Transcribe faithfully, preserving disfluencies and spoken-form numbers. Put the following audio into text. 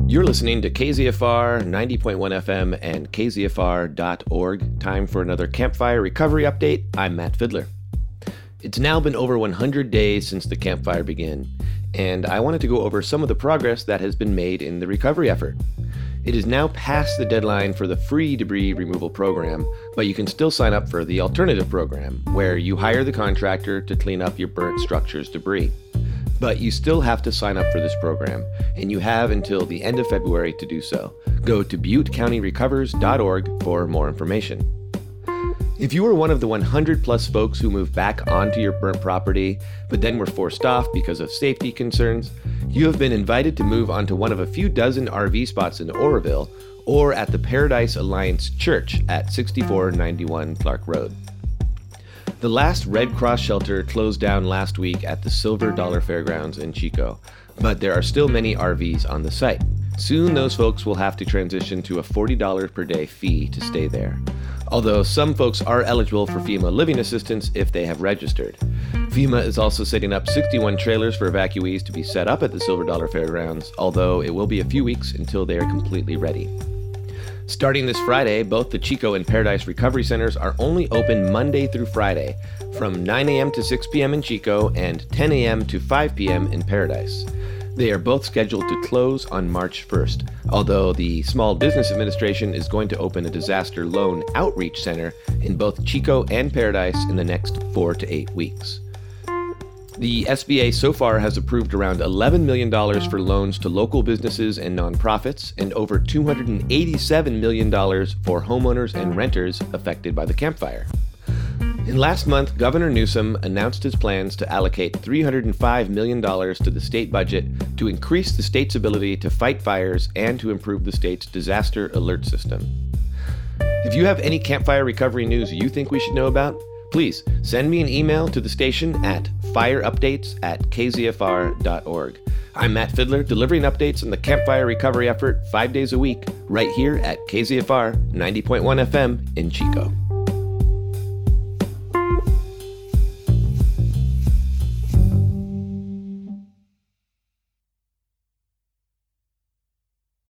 You're listening to K Z F R ninety point one F M and K Z F R dot org. Time for another campfire recovery update. I'm Matt Fiddler. It's now been over one hundred days since the campfire began, and I wanted to go over some of the progress that has been made in the recovery effort. It is now past the deadline for the free debris removal program, but you can still sign up for the alternative program, where you hire the contractor to clean up your burnt structure's debris. But you still have to sign up for this program, and you have until the end of February to do so. Go to butte county recovers dot org for more information. If you were one of the one hundred plus folks who moved back onto your burnt property, but then were forced off because of safety concerns, you have been invited to move onto one of a few dozen R V spots in Oroville, or at the Paradise Alliance Church at sixty-four ninety-one Clark Road. The last Red Cross shelter closed down last week at the Silver Dollar Fairgrounds in Chico, but there are still many R Vs on the site. Soon those folks will have to transition to a forty dollars per day fee to stay there, although some folks are eligible for FEMA living assistance if they have registered. FEMA is also setting up sixty-one trailers for evacuees to be set up at the Silver Dollar Fairgrounds, although it will be a few weeks until they are completely ready. Starting this Friday, both the Chico and Paradise Recovery Centers are only open Monday through Friday, from nine a.m. to six p.m. in Chico and ten a.m. to five p.m. in Paradise. They are both scheduled to close on March first, although the Small Business Administration is going to open a disaster loan outreach center in both Chico and Paradise in the next four to eight weeks. The S B A so far has approved around eleven million dollars for loans to local businesses and nonprofits, and over two hundred eighty-seven million dollars for homeowners and renters affected by the campfire. And last month, Governor Newsom announced his plans to allocate three hundred five million dollars to the state budget to increase the state's ability to fight fires and to improve the state's disaster alert system. If you have any campfire recovery news you think we should know about, please send me an email to the station at fireupdates at k z f r dot org. I'm Matt Fiddler, delivering updates on the campfire recovery effort five days a week, right here at K Z F R ninety point one F M in Chico.